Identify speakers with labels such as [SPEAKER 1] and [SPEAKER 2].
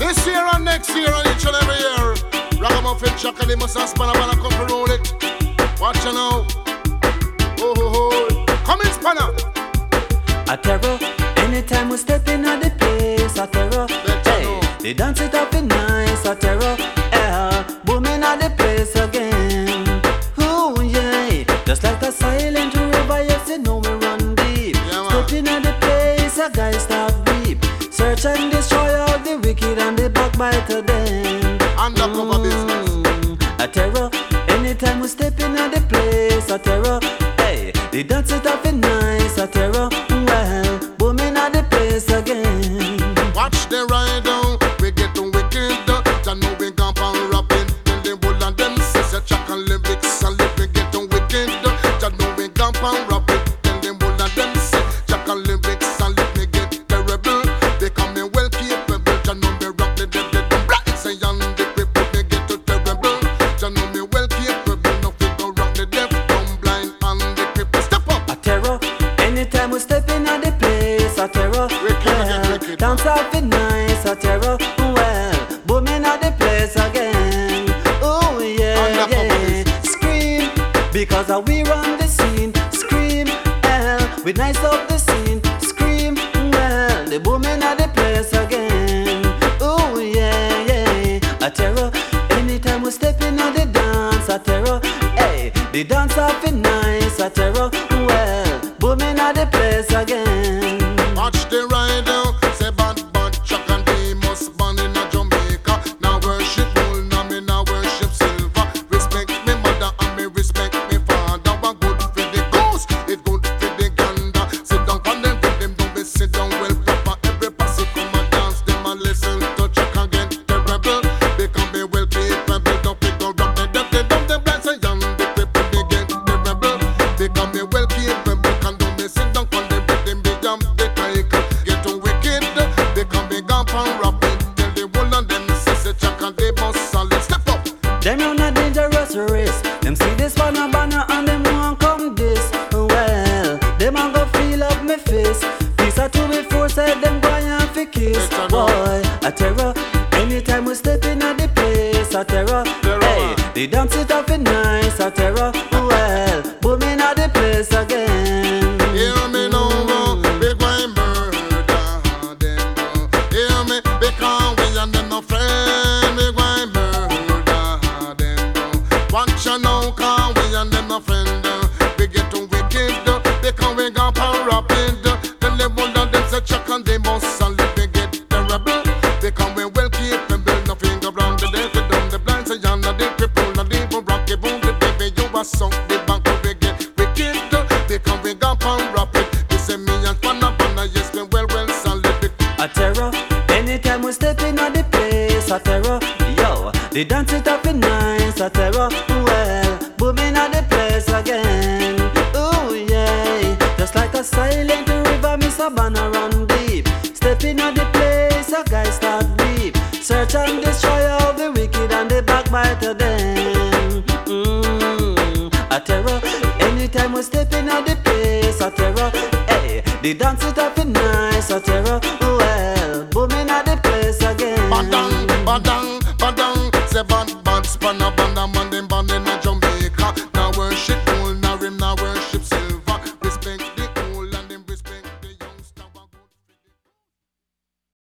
[SPEAKER 1] This year and next year and each and every year, Ragamuffin Chaka, they must have span up and a couple roll it. Watch you now. Oh, oh, oh. Come in, spanner.
[SPEAKER 2] A terror, anytime we step in at the place, a terror. Hey, they dance it up in nice, a terror. Booming at the place again. Oh yeah, just like a silent river, yes you know we run deep.
[SPEAKER 1] Yeah,
[SPEAKER 2] stepping at the place, a guy start deep. Search and destroy all the wicked and the backbiter them.
[SPEAKER 1] Undercover business.
[SPEAKER 2] A terror, anytime we step in at the place, a terror. Hey, they dance it up in nice, a terror. Well, booming at the place again.
[SPEAKER 1] Watch the ride down, we get on wicked. Jah know we gone pan rapping. Tell the bull and them says a Chaka lyrics and let me get on wicked. Jah know we gone pan rapping. Tell the bull and them say Chaka lyrics and let me get terrible. They come in well capable. Jah know me rock the dead, them black say and the people they get too terrible. Jah know me well capable. No fit go rock the deaf, dumb, blind and the people step up.
[SPEAKER 2] A terror, anytime we step in at the place, a terror. Dance off it nice, a terror. Well, booming at the place again. Oh yeah, yeah. Scream, because we run the scene. Scream, we nice up the scene. Scream, well, the booming at the place again. Oh yeah, yeah. A terror, anytime we step in at the dance, a terror. Hey, the dance off it nice, a terror. Well, booming at the place again.
[SPEAKER 1] Watch the ride down, say bad Chaka and they must ban in a Jamaica. Now worship gold, now me now worship silver. Respect me mother and me respect me father. What good for the goose, it good for the gander. Sit down on them, with them don't be sit down well proper. Every passy come and dance, them and listen to Chaka again. Terrible, they can be well capable. Don't pick up rock the deaf, they don't them blind say young. The people they get terrible, they can be well capable. Can do me sit down on them, with them be jump the title. Get on wicked, they can be gone pan rapping. Tell the whole and them say Chaka they must solid step up.
[SPEAKER 2] Them run a dangerous race. Them see this banner and them want come this. Well, them a go feel up me face. Peace a to be force, said them go and fi kiss. Boy, a terror. Anytime we step in at the place, a terror. Hey, they dance it up in nice, a terror. Well, booming at the place again.
[SPEAKER 1] Hear me now, big wine murder them. Hear me, because we and them no friend. Big wine murder them. Watch you now, cause we and them no friend. We get too wicked, because we got pan rapid. Then they wonder them say Chaka and they must solid. They get terrible, they come we well capable. Nothing go wrong the deaf, down the blind say and the cripple, not even rocky boom. The baby you a song, the bank we get wicked. They come we got pan rapid. They say me and Panna, yes me well solid.
[SPEAKER 2] A terror, anytime we step in at the place, a terror. Yo, they dance it up in nice, a terror. Well, booming at the place again. Oh yeah, just like a silent river, Miss Savannah run deep. Stepping at the place, a guy start deep. Search and destroy all the wicked and the backbiter them. A terror, anytime we step in at the place, a terror. Hey, they dance it up in nice, a terror.